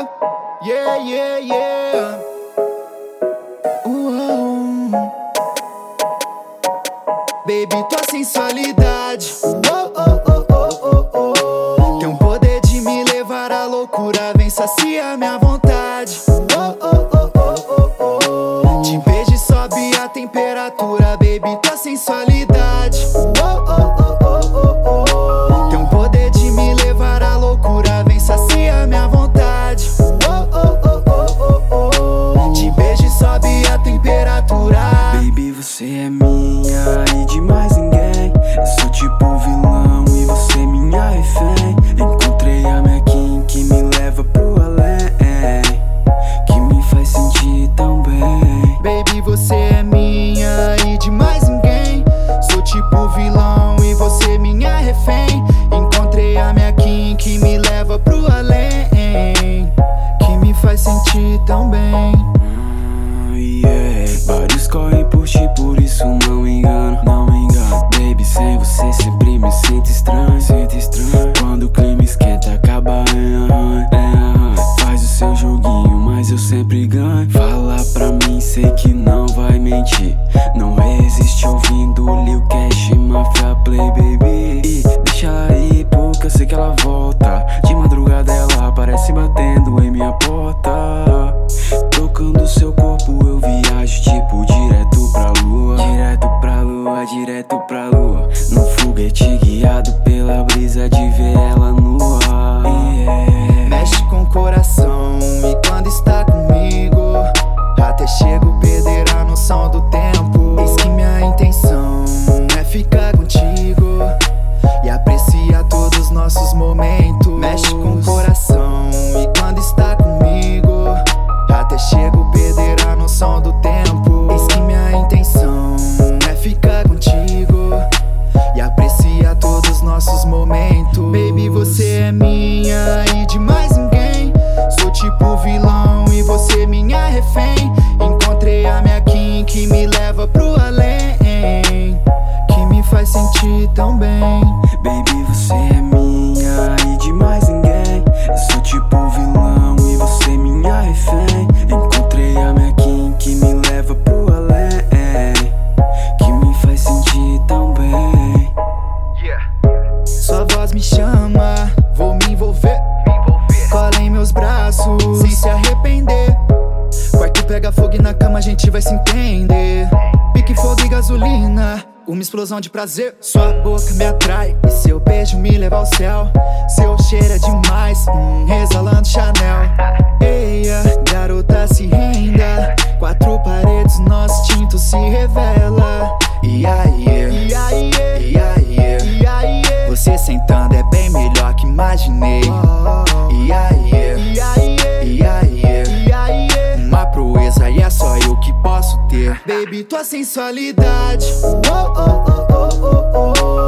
Yeah, yeah, yeah. Baby, tua sensualidade tem um poder de me levar à loucura. Vem saciar minha vontade. Te beijo e sobe a temperatura. Baby, tua sensualidade tem um poder de me levar à loucura. Vem saciar minha vontade. Te beijo e sobe a temperatura. Baby, você é minha e de mais ninguém. Eu sou tipo vilão e você minha refém. Encontrei a minha Kim que me leva pro além, que me faz sentir tão bem. Baby, você é minha e de mais ninguém. Sou tipo vilão e você minha refém. Encontrei a minha Kim que me leva pro além, que me faz sentir tão bem. Yeah. Vários correm por ti, por isso não me engano, não me engano. Baby, sem você sempre me sinto estranho, sinto estranho. Quando o clima esquenta, acaba faz o seu joguinho, mas eu sempre ganho. Fala pra mim, sei que não vai mentir. Não resiste ouvindo Lil Cash, Mafia Play, baby. E deixa ela ir, porque eu sei que ela volta. De madrugada ela aparece batendo em minha porta. Tocando seu corpo eu viajo tipo direto pra lua. Direto pra lua, direto pra lua. Num foguete guiado pela brisa de ver ela no ar. Mexe com o coração e quando está comigo até chego a perder a noção do tempo. Eis que minha intenção é ficar contigo e apreciar todos os nossos momentos. Mexe com o coração e quando está comigo até chego a perder a noção do tempo. Eis que minha intenção é ficar contigo e apreciar todos os nossos momentos. Baby, você é minha e de mais ninguém. Sou tipo vilão e você minha refém. Encontrei a minha Kim que me leva pro além, que me faz sentir tão bem. Baby, você é minha e de mais ninguém. Eu sou tipo vilão e você minha refém. Encontrei a minha Kim que me leva pro além, que me faz sentir tão bem. Sua voz me chama, vou me envolver. Cola em meus braços, sem se arrepender. Quarto pega fogo e na cama a gente vai se entender. Pique, fogo e gasolina, uma explosão de prazer. Sua boca me atrai e seu beijo me leva ao céu. Seu cheiro é demais, exalando Chanel. Eia, garota, se renda. Quatro paredes, nosso instinto se revela. E aí, você sentando é bem melhor que imaginei. E aí, uma proeza e é só eu que posso ter. Baby, tua sensualidade